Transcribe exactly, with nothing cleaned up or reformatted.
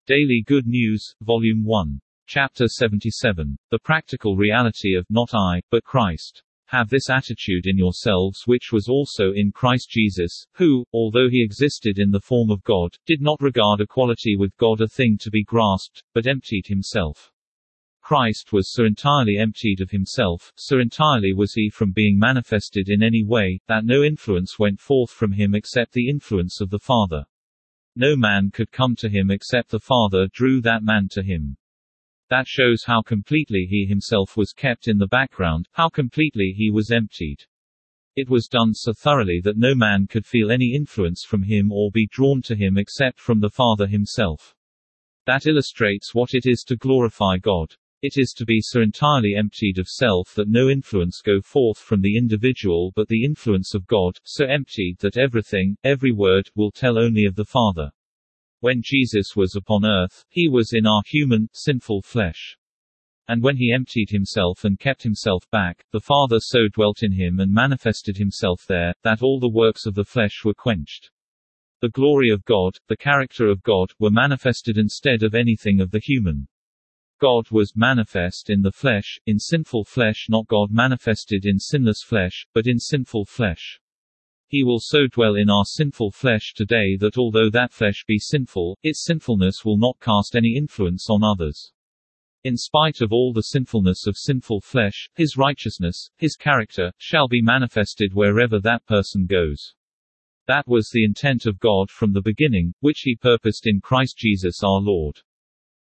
Daily Good News, Volume one. Chapter seventy-seven. The Practical Reality of Not I, but Christ. Have this attitude in yourselves which was also in Christ Jesus, who, although he existed in the form of God, did not regard equality with God a thing to be grasped, but emptied himself. Christ was so entirely emptied of himself, so entirely was he from being manifested in any way, that no influence went forth from him except the influence of the Father. No man could come to him except the Father drew that man to him. That shows how completely he himself was kept in the background, how completely he was emptied. It was done so thoroughly that no man could feel any influence from him or be drawn to him except from the Father himself. That illustrates what it is to glorify God. It is to be so entirely emptied of self that no influence go forth from the individual but the influence of God, so emptied that everything, every word, will tell only of the Father. When Jesus was upon earth, he was in our human, sinful flesh. And when he emptied himself and kept himself back, the Father so dwelt in him and manifested himself there, that all the works of the flesh were quenched. The glory of God, the character of God, were manifested instead of anything of the human. God was manifest in the flesh, in sinful flesh, not God manifested in sinless flesh, but in sinful flesh. He will so dwell in our sinful flesh today that although that flesh be sinful, its sinfulness will not cast any influence on others. In spite of all the sinfulness of sinful flesh, his righteousness, his character, shall be manifested wherever that person goes. That was the intent of God from the beginning, which he purposed in Christ Jesus our Lord.